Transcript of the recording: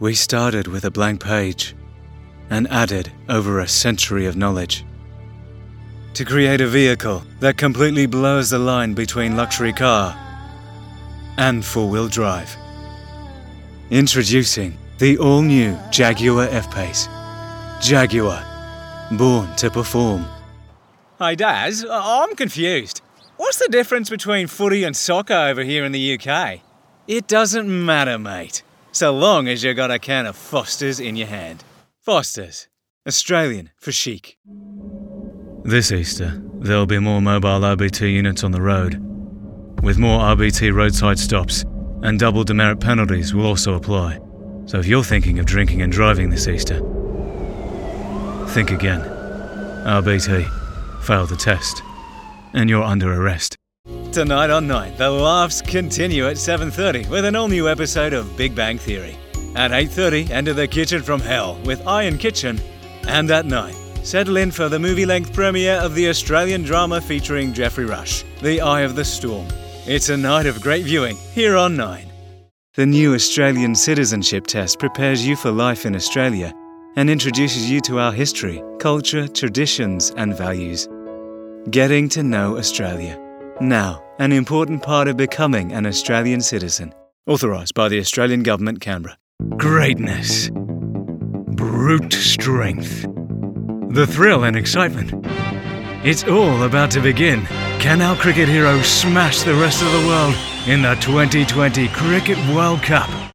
We started with a blank page and added over a century of knowledge to create a vehicle that completely blurs the line between luxury car and four-wheel drive. Introducing the all-new Jaguar F-Pace. Jaguar, born to perform. Hey Daz, I'm confused. What's the difference between footy and soccer over here in the UK? It doesn't matter, mate, so long as you got a can of Foster's in your hand. Foster's, Australian for chic. This Easter, there'll be more mobile RBT units on the road, with more RBT roadside stops, and double demerit penalties will also apply. So if you're thinking of drinking and driving this Easter, think again. RBT failed the test, and you're under arrest. Tonight on 9, the laughs continue at 7:30 with an all-new episode of Big Bang Theory. At 8:30, enter the kitchen from hell with Iron Kitchen. And at 9, settle in for the movie-length premiere of the Australian drama featuring Geoffrey Rush, The Eye of the Storm. It's a night of great viewing here on 9. The new Australian citizenship test prepares you for life in Australia and introduces you to our history, culture, traditions and values. Getting to know Australia. Now, an important part of becoming an Australian citizen. Authorised by the Australian Government, Canberra. Greatness. Brute strength. The thrill and excitement. It's all about to begin. Can our cricket heroes smash the rest of the world in the 2020 Cricket World Cup?